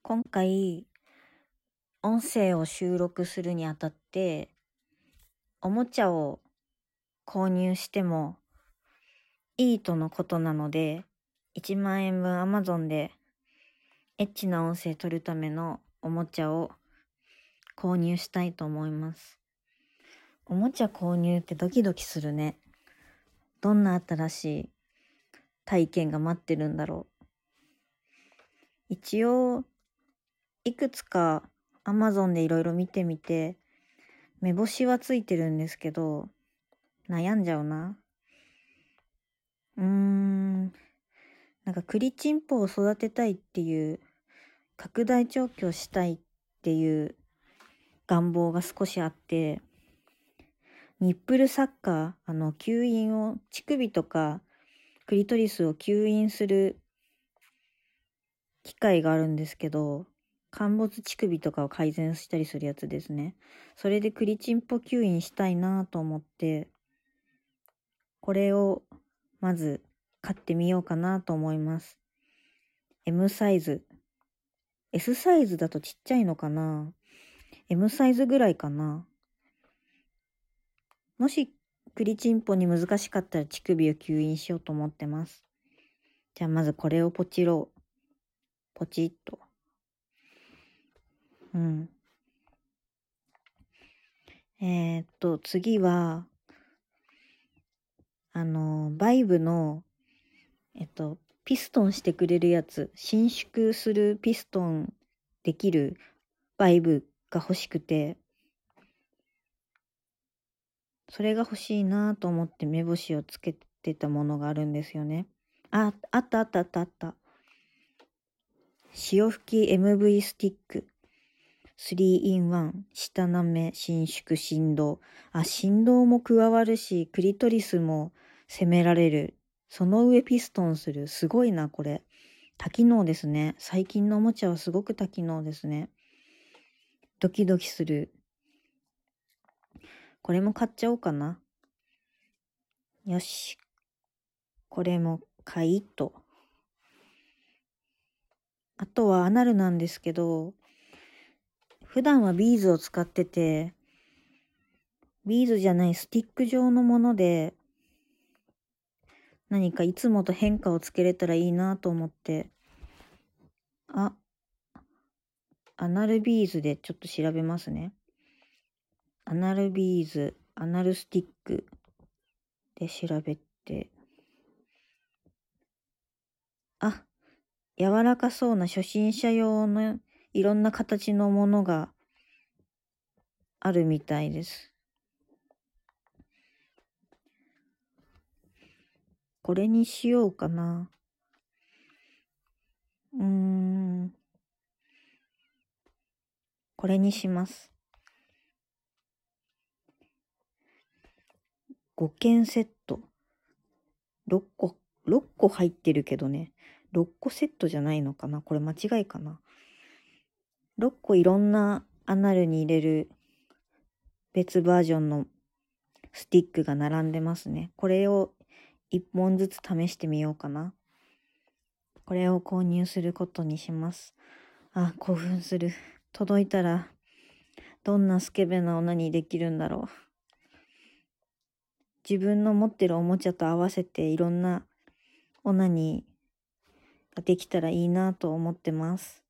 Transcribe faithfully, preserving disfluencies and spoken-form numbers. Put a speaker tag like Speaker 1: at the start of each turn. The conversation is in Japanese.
Speaker 1: 今回、音声を収録するにあたって、おもちゃを購入してもいいとのことなので、いちまんえんぶん Amazon でエッチな音声撮るためのおもちゃを購入したいと思います。おもちゃ購入ってドキドキするね。どんな新しい体験が待ってるんだろう。一応、いくつか Amazon でいろいろ見てみて、目星はついてるんですけど、悩んじゃうな。うーん、なんか栗チンポを育てたいっていう、拡大調教したいっていう願望が少しあって、ニップルサッカー、あの、吸引を、乳首とかクリトリスを吸引する機械があるんですけど、陥没乳首とかを改善したりするやつですね。それでクリチンポ吸引したいなと思って、これをまず買ってみようかなと思います。M サイズ。S サイズだとちっちゃいのかな？ M サイズぐらいかな？もし、クリチンポに難しかったら乳首を吸引しようと思ってます。じゃあまずこれをポチろう。ポチッと。うん。えー、っと、次は、あの、バイブの、えっと、ピストンしてくれるやつ、伸縮するピストンできるバイブが欲しくて、それが欲しいなと思って目星をつけてたものがあるんですよね。あ、あったあったあったあった。潮吹き エムブイ スティック。スリーインワン。下なめ、伸縮、振動。あ、振動も加わるし、クリトリスも攻められる。その上ピストンする。すごいな、これ。多機能ですね。最近のおもちゃはすごく多機能ですね。ドキドキする。これも買っちゃおうかな。よし。これも買いと。あとはアナルなんですけど、普段はビーズを使ってて、ビーズじゃないスティック状のもので、何かいつもと変化をつけれたらいいなと思って、あ、アナルビーズでちょっと調べますね。アナルビーズ、アナルスティックで調べて、あ、柔らかそうな初心者用のいろんな形のものがあるみたいです。これにしようかな。うーん。これにします。ごけんセット。ろっこ、ろっこ入ってるけどね。ろっこセットじゃないのかな？これ間違いかな？ろっこいろんなアナルに入れる別バージョンのスティックが並んでますね。これをいっぽんずつ試してみようかな。これを購入することにします。あ、興奮する。届いたらどんなスケベなオナニーできるんだろう。自分の持ってるおもちゃと合わせていろんなオナニーができたらいいなと思ってます。